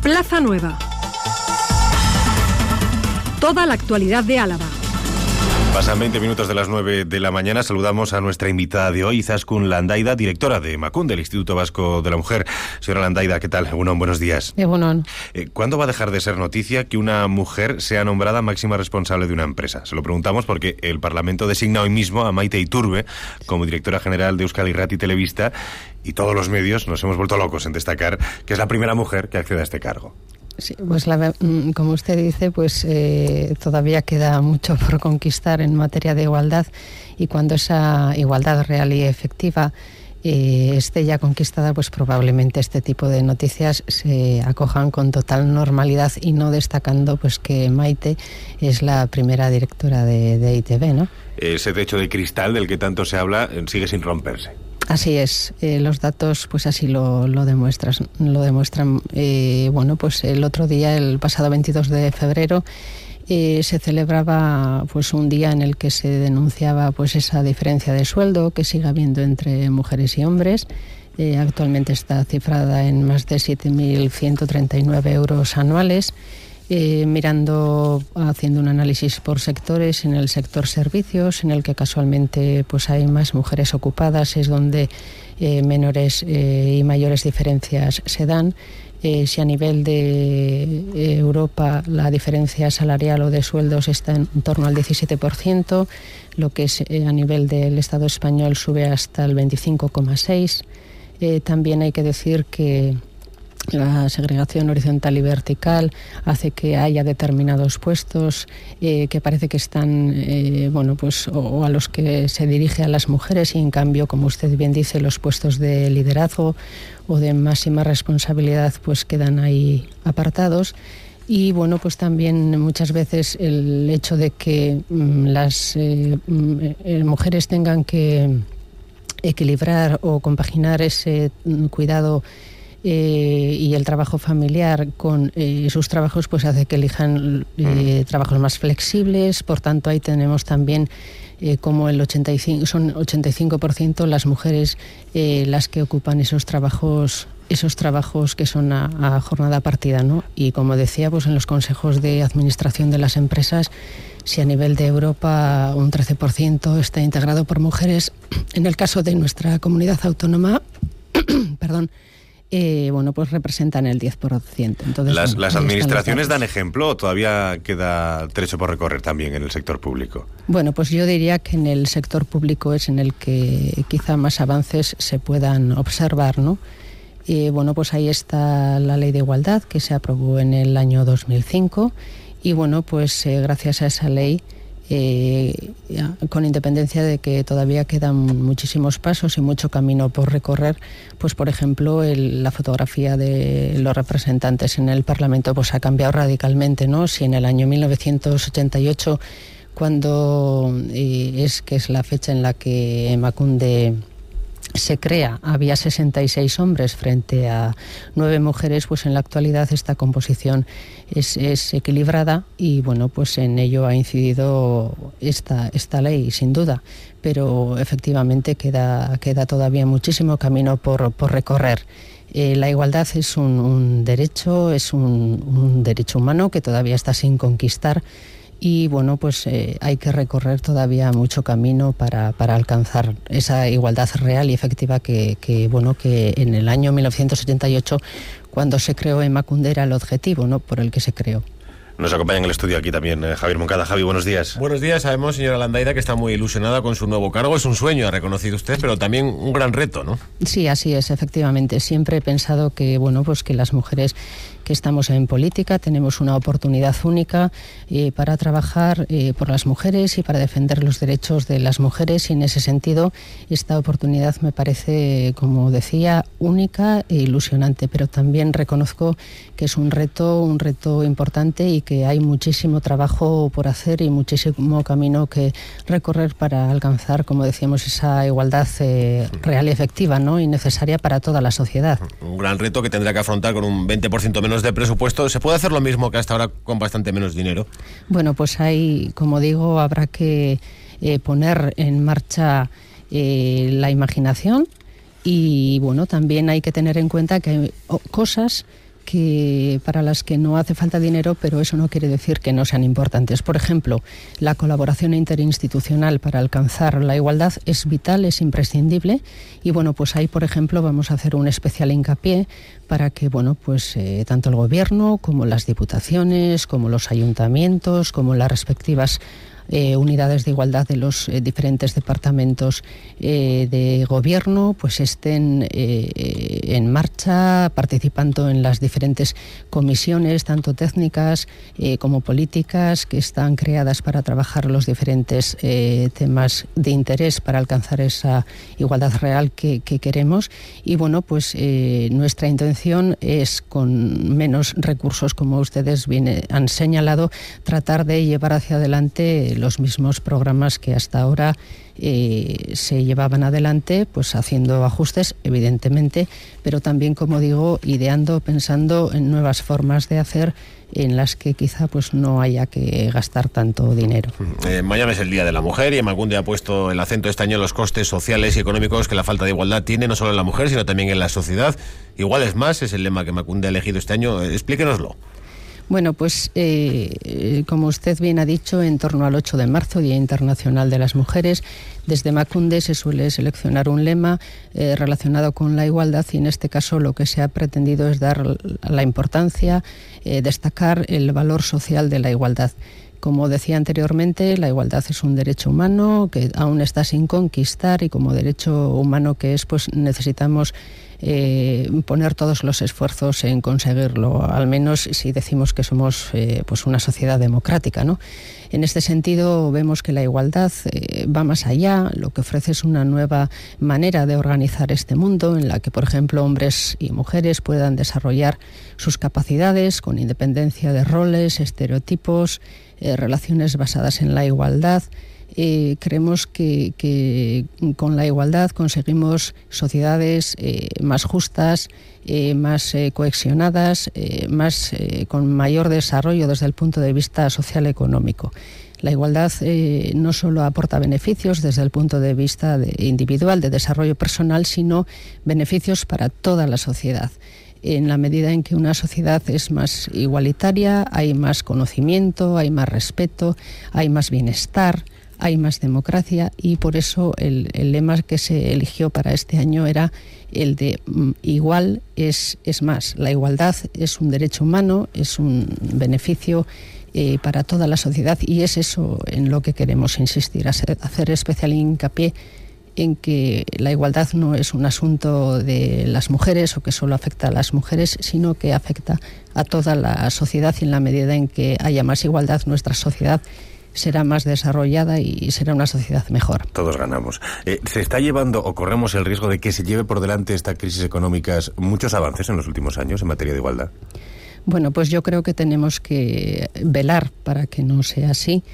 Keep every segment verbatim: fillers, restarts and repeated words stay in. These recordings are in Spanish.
Plaza Nueva. Toda la actualidad de Álava. Pasan veinte minutos de las nueve de la mañana. Saludamos a nuestra invitada de hoy, Izaskun Landaida, directora de Emakunde, del Instituto Vasco de la Mujer. Señora Landaida, ¿qué tal? Egunon, buenos días. Egunon. Eh, ¿Cuándo va a dejar de ser noticia que una mujer sea nombrada máxima responsable de una empresa? Se lo preguntamos porque el Parlamento designa hoy mismo a Maite Iturbe como directora general de Euskal Irrati Telebista y todos los medios nos hemos vuelto locos en destacar que es la primera mujer que accede a este cargo. Sí, pues la, como usted dice, pues eh, todavía queda mucho por conquistar en materia de igualdad, y cuando esa igualdad real y efectiva eh, esté ya conquistada, pues probablemente este tipo de noticias se acojan con total normalidad, y no destacando pues que Maite es la primera directora de, de I T V, ¿no? Ese techo de cristal del que tanto se habla sigue sin romperse. Así es, eh, los datos pues así lo, lo demuestran. Lo demuestran. Eh, bueno, pues el otro día, el pasado veintidós de febrero, eh, se celebraba pues un día en el que se denunciaba pues esa diferencia de sueldo que sigue habiendo entre mujeres y hombres. Eh, actualmente está cifrada en más de siete mil ciento treinta y nueve euros anuales. Eh, mirando, haciendo un análisis por sectores, en el sector servicios, en el que casualmente pues hay más mujeres ocupadas, es donde eh, menores eh, y mayores diferencias se dan. Eh, si a nivel de eh, Europa la diferencia salarial o de sueldos está en torno al diecisiete por ciento, lo que es eh, a nivel del Estado español sube hasta el veinticinco coma seis por ciento. Eh, también hay que decir que la segregación horizontal y vertical hace que haya determinados puestos eh, que parece que están, eh, bueno, pues o, o a los que se dirige a las mujeres, y en cambio, como usted bien dice, los puestos de liderazgo o de máxima responsabilidad pues quedan ahí apartados. Y bueno, pues también muchas veces el hecho de que mm, las eh, mm, mujeres tengan que equilibrar o compaginar ese mm, cuidado Eh, y el trabajo familiar con eh, sus trabajos, pues hace que elijan eh, trabajos más flexibles. Por tanto, ahí tenemos también eh, como el ochenta y cinco, son ochenta y cinco por ciento las mujeres eh, las que ocupan esos trabajos esos trabajos que son a, a jornada partida, ¿no? Y como decía, pues en los consejos de administración de las empresas, si a nivel de Europa un trece por ciento está integrado por mujeres, en el caso de nuestra comunidad autónoma, perdón, Eh, bueno, pues representan el diez por ciento. Entonces, ¿Las, bueno, las ahí administraciones están dan ejemplo o todavía queda trecho por recorrer también en el sector público? Bueno, pues yo diría que en el sector público es en el que quizá más avances se puedan observar, ¿no? Y bueno, pues ahí está la Ley de Igualdad, que se aprobó en el año dos mil cinco, y bueno, pues eh, gracias a esa ley, Eh, con independencia de que todavía quedan muchísimos pasos y mucho camino por recorrer, pues por ejemplo el, la fotografía de los representantes en el Parlamento pues ha cambiado radicalmente, ¿no? Si en el año mil novecientos ochenta y ocho, cuando eh, es que es la fecha en la que Emakunde se crea, había sesenta y seis hombres frente a nueve mujeres, pues en la actualidad esta composición es, es equilibrada, y bueno, pues en ello ha incidido esta, esta ley, sin duda, pero efectivamente queda, queda todavía muchísimo camino por, por recorrer. Eh, la igualdad es un, un derecho, es un, un derecho humano que todavía está sin conquistar. Y bueno, pues eh, hay que recorrer todavía mucho camino para, para alcanzar esa igualdad real y efectiva que, que, bueno, que en el año mil novecientos ochenta y ocho, cuando se creó Emakunde, era el objetivo, ¿no?, por el que se creó. Nos acompaña en el estudio aquí también eh, Javier Moncada. Javi, buenos días. Buenos días. Sabemos, señora Landaida, que está muy ilusionada con su nuevo cargo. Es un sueño, ha reconocido usted, pero también un gran reto, ¿no? Sí, así es, efectivamente. Siempre he pensado que, bueno, pues que las mujeres que estamos en política tenemos una oportunidad única eh, para trabajar eh, por las mujeres y para defender los derechos de las mujeres, y en ese sentido esta oportunidad me parece, como decía, única e ilusionante, pero también reconozco que es un reto, un reto importante, y que hay muchísimo trabajo por hacer y muchísimo camino que recorrer para alcanzar, como decíamos, esa igualdad eh, real y efectiva, ¿no?, y necesaria para toda la sociedad. Un gran reto que tendrá que afrontar con un veinte por ciento menos de presupuesto. ¿Se puede hacer lo mismo que hasta ahora con bastante menos dinero? Bueno, pues ahí, como digo, habrá que eh, poner en marcha eh, la imaginación, y bueno, también hay que tener en cuenta que hay cosas que para las que no hace falta dinero, pero eso no quiere decir que no sean importantes. Por ejemplo, la colaboración interinstitucional para alcanzar la igualdad es vital, es imprescindible, y bueno, pues ahí, por ejemplo, vamos a hacer un especial hincapié para que, bueno, pues eh, tanto el Gobierno como las diputaciones, como los ayuntamientos, como las respectivas Eh, unidades de igualdad de los eh, diferentes departamentos eh, de gobierno, pues estén eh, en marcha, participando en las diferentes comisiones, tanto técnicas eh, como políticas, que están creadas para trabajar los diferentes eh, temas de interés para alcanzar esa igualdad real que, que queremos. Y bueno, pues eh, nuestra intención es, con menos recursos, como ustedes bien han señalado, tratar de llevar hacia adelante los mismos programas que hasta ahora eh, se llevaban adelante, pues haciendo ajustes, evidentemente, pero también, como digo, ideando, pensando en nuevas formas de hacer en las que quizá pues no haya que gastar tanto dinero. Eh, mañana es el Día de la Mujer y Emakunde ha puesto el acento este año en los costes sociales y económicos que la falta de igualdad tiene no solo en la mujer, sino también en la sociedad. Igual es más, es el lema que Emakunde ha elegido este año. Explíquenoslo. Bueno, pues eh, como usted bien ha dicho, en torno al ocho de marzo, Día Internacional de las Mujeres, desde Emakunde se suele seleccionar un lema eh, relacionado con la igualdad, y en este caso lo que se ha pretendido es dar la importancia, eh, destacar el valor social de la igualdad. Como decía anteriormente, la igualdad es un derecho humano que aún está sin conquistar, y como derecho humano que es, pues necesitamos eh, poner todos los esfuerzos en conseguirlo, al menos si decimos que somos eh, pues una sociedad democrática, ¿no? En este sentido, vemos que la igualdad eh, va más allá. Lo que ofrece es una nueva manera de organizar este mundo, en la que, por ejemplo, hombres y mujeres puedan desarrollar sus capacidades con independencia de roles, estereotipos, eh, relaciones basadas en la igualdad. Eh, creemos que, que con la igualdad conseguimos sociedades eh, más justas, eh, más eh, cohesionadas, eh, más, eh, con mayor desarrollo desde el punto de vista social económico. La igualdad eh, no solo aporta beneficios desde el punto de vista de individual, de desarrollo personal, sino beneficios para toda la sociedad. En la medida en que una sociedad es más igualitaria, hay más conocimiento, hay más respeto, hay más bienestar, hay más democracia, y por eso el, el lema que se eligió para este año era el de mm, igual es, es más. La igualdad es un derecho humano, es un beneficio eh, para toda la sociedad, y es eso en lo que queremos insistir, hacer, hacer especial hincapié en que la igualdad no es un asunto de las mujeres o que solo afecta a las mujeres, sino que afecta a toda la sociedad, y en la medida en que haya más igualdad, nuestra sociedad será más desarrollada y será una sociedad mejor. Todos ganamos. Eh, ¿Se está llevando o corremos el riesgo de que se lleve por delante esta crisis económica muchos avances en los últimos años en materia de igualdad? Bueno, pues yo creo que tenemos que velar para que no sea así.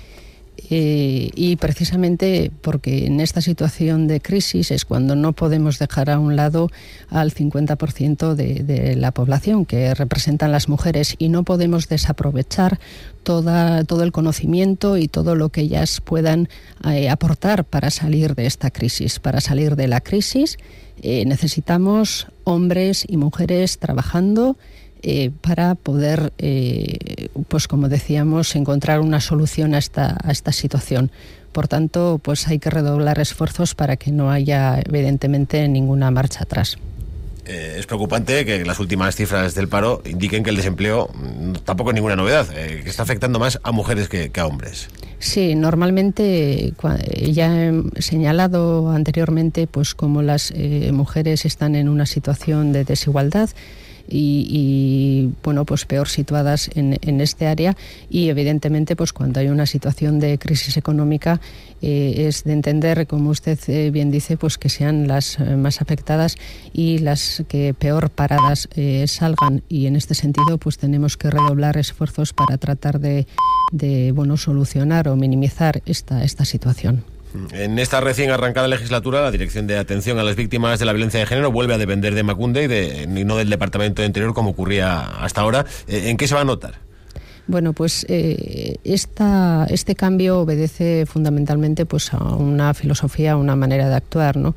Eh, y precisamente porque en esta situación de crisis es cuando no podemos dejar a un lado al cincuenta por ciento de, de la población que representan las mujeres, y no podemos desaprovechar toda, todo el conocimiento y todo lo que ellas puedan eh, aportar para salir de esta crisis. Para salir de la crisis eh, necesitamos hombres y mujeres trabajando Eh, para poder, eh, pues como decíamos, encontrar una solución a esta, a esta situación. Por tanto, pues hay que redoblar esfuerzos para que no haya, evidentemente, ninguna marcha atrás. Eh, es preocupante que las últimas cifras del paro indiquen que el desempleo tampoco es ninguna novedad, eh, que está afectando más a mujeres que, que a hombres. Sí, normalmente ya he señalado anteriormente pues como las eh, mujeres están en una situación de desigualdad y, y bueno, pues peor situadas en, en este área, y evidentemente pues cuando hay una situación de crisis económica eh, es de entender, como usted eh, bien dice, pues que sean las eh, más afectadas y las que peor paradas eh, salgan, y en este sentido pues tenemos que redoblar esfuerzos para tratar de, de bueno, solucionar o minimizar esta, esta situación. En esta recién arrancada legislatura, la Dirección de Atención a las Víctimas de la Violencia de Género vuelve a depender de Emakunde y, de, y no del Departamento de Interior como ocurría hasta ahora. ¿En qué se va a notar? Bueno, pues eh, esta, este cambio obedece fundamentalmente pues a una filosofía, a una manera de actuar, ¿no?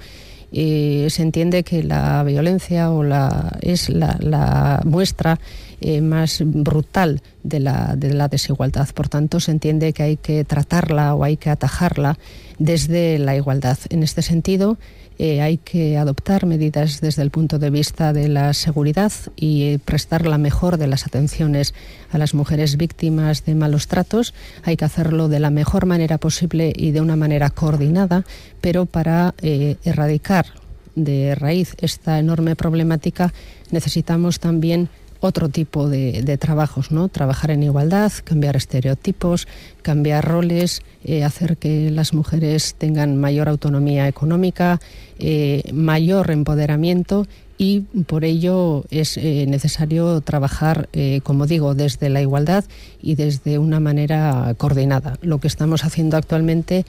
eh, se entiende que la violencia o la es la, la muestra eh, más brutal de la, de la desigualdad. Por tanto, se entiende que hay que tratarla o hay que atajarla desde la igualdad. En este sentido, eh, hay que adoptar medidas desde el punto de vista de la seguridad y eh, prestar la mejor de las atenciones a las mujeres víctimas de malos tratos. Hay que hacerlo de la mejor manera posible y de una manera coordinada, pero para eh, erradicar de raíz esta enorme problemática necesitamos también otro tipo de, de trabajos, ¿no? Trabajar en igualdad, cambiar estereotipos, cambiar roles, eh, hacer que las mujeres tengan mayor autonomía económica, eh, mayor empoderamiento, y por ello es eh, necesario trabajar, eh, como digo, desde la igualdad y desde una manera coordinada. Lo que estamos haciendo actualmente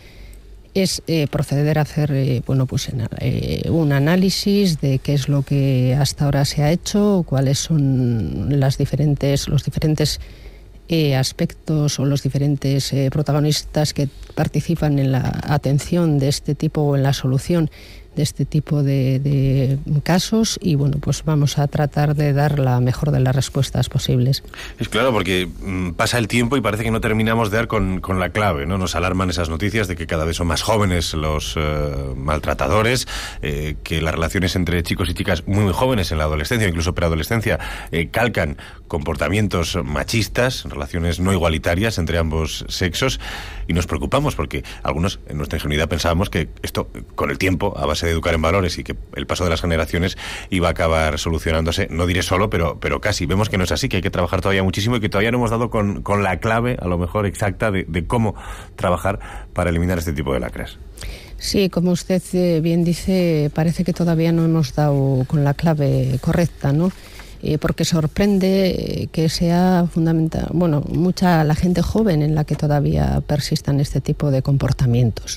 es eh, proceder a hacer eh, bueno, pues, en, eh, un análisis de qué es lo que hasta ahora se ha hecho, cuáles son las diferentes, los diferentes eh, aspectos o los diferentes eh, protagonistas que participan en la atención de este tipo o en la solución de este tipo de, de casos, y bueno, pues vamos a tratar de dar la mejor de las respuestas posibles. Es claro, porque mmm, pasa el tiempo y parece que no terminamos de dar con, con la clave, ¿no? Nos alarman esas noticias de que cada vez son más jóvenes los eh, maltratadores, eh, que las relaciones entre chicos y chicas muy, muy jóvenes en la adolescencia, incluso preadolescencia, eh, calcan comportamientos machistas, relaciones no igualitarias entre ambos sexos, y nos preocupamos porque algunos en nuestra ingenuidad pensábamos que esto con el tiempo, a base de educar en valores y que el paso de las generaciones iba a acabar solucionándose, no diré solo, pero, pero casi. Vemos que no es así, que hay que trabajar todavía muchísimo y que todavía no hemos dado con, con la clave, a lo mejor exacta, de, de cómo trabajar para eliminar este tipo de lacras. Sí, como usted eh, bien dice, parece que todavía no hemos dado con la clave correcta, ¿no? Eh, porque sorprende que sea fundamental, bueno, mucha la gente joven en la que todavía persistan este tipo de comportamientos.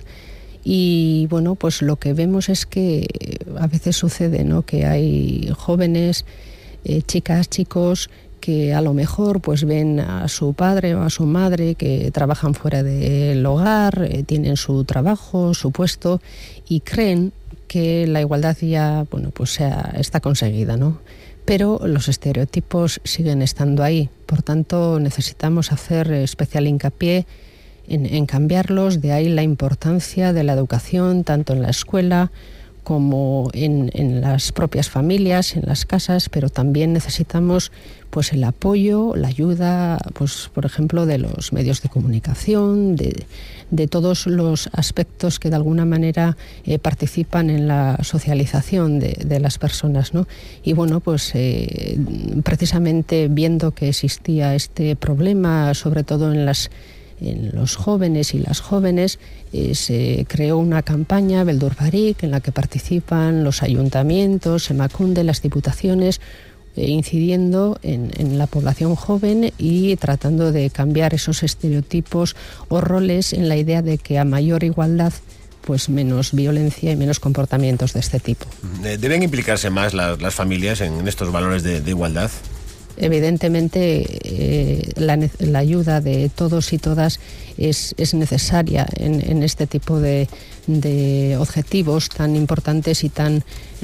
Y bueno, pues lo que vemos es que a veces sucede, ¿no?, que hay jóvenes, eh, chicas, chicos, que a lo mejor pues ven a su padre o a su madre que trabajan fuera del hogar, eh, tienen su trabajo, su puesto, y creen que la igualdad ya, bueno, pues sea, está conseguida, ¿no? Pero los estereotipos siguen estando ahí. Por tanto, necesitamos hacer especial hincapié en, en cambiarlos. De ahí la importancia de la educación, tanto en la escuela como en, en las propias familias, en las casas, pero también necesitamos pues el apoyo, la ayuda, pues por ejemplo, de los medios de comunicación, de, de todos los aspectos que de alguna manera eh, participan en la socialización de, de las personas, ¿no? Y bueno, pues eh, precisamente viendo que existía este problema, sobre todo en las en los jóvenes y las jóvenes, eh, se creó una campaña, Beldur Barik, en la que participan los ayuntamientos, Emakunde, las diputaciones, eh, incidiendo en, en la población joven y tratando de cambiar esos estereotipos o roles en la idea de que a mayor igualdad, pues menos violencia y menos comportamientos de este tipo. ¿Deben implicarse más las, las familias en estos valores de, de igualdad? Evidentemente, eh, la, la ayuda de todos y todas es, es necesaria en, en este tipo de, de objetivos tan importantes y tan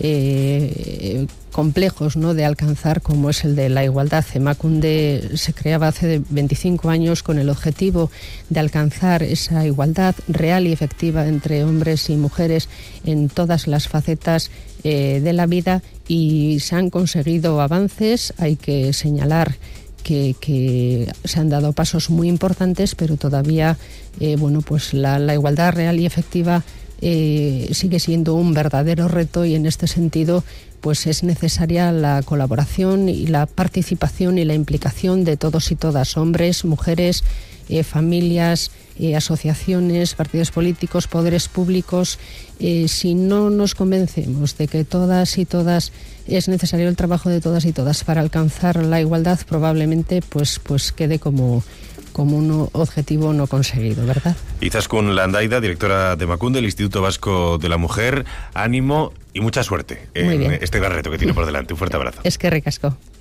eh, complejos, ¿no?, de alcanzar, como es el de la igualdad. Emakunde se creaba hace veinticinco años con el objetivo de alcanzar esa igualdad real y efectiva entre hombres y mujeres en todas las facetas eh, de la vida, y se han conseguido avances. Hay que señalar que, que se han dado pasos muy importantes, pero todavía eh, bueno, pues la, la igualdad real y efectiva eh, sigue siendo un verdadero reto, y en este sentido pues es necesaria la colaboración y la participación y la implicación de todos y todas, hombres, mujeres, eh, familias, eh, asociaciones, partidos políticos, poderes públicos. Eh, si no nos convencemos de que todas y todas es necesario el trabajo de todas y todas para alcanzar la igualdad, probablemente pues, pues quede como, como un objetivo no conseguido, ¿verdad? Izaskun Landaida, directora de Emakunde, el Instituto Vasco de la Mujer. Ánimo y mucha suerte en este gran reto que tiene por delante. Un fuerte abrazo. Es que ricasco.